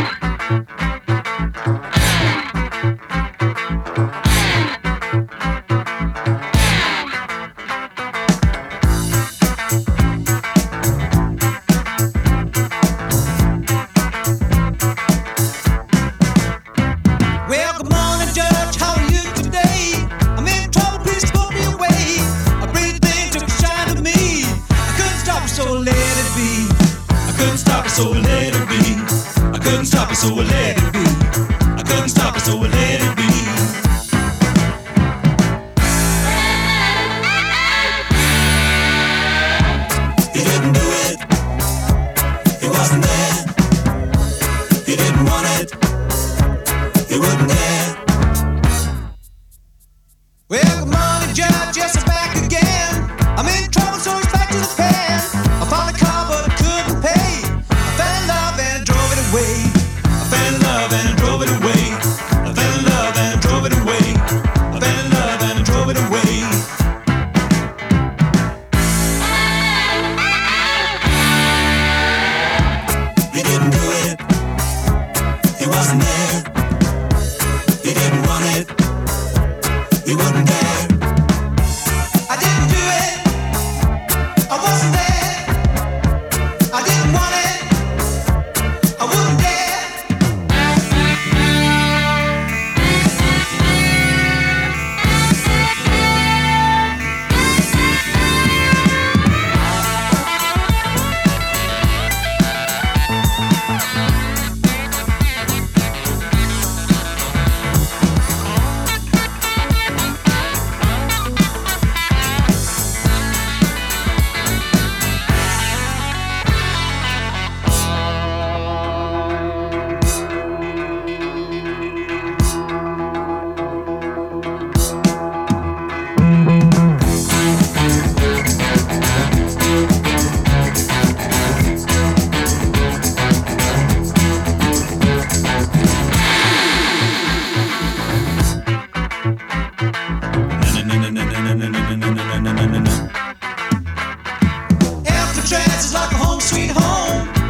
Well, good morning, Judge. How are you today? I'm in trouble. Please put me away. A pretty thing took a shine to me. I couldn't stop it, so I let it be. I couldn't stop it, so I let it be. I couldn't stop it, so I let it be. I couldn't stop it, so I let it be. He didn't do it. He wasn't there. He didn't want it. He wouldn't dare. Well, good morning, Judge. Yes, I'm back again. I'm in trouble, so it's back to the pen. I found a car, but I couldn't pay. I fell in love and I drove it away. I fell in love and I drove it away. I fell in love and I drove it away. I fell in love and I drove it away. He didn't do it. He wasn't there. He didn't want it. He wouldn't dare. I didn't do it. I wasn't there. I didn't want it. I wouldn't dare. Alcatraz is like a home sweet home.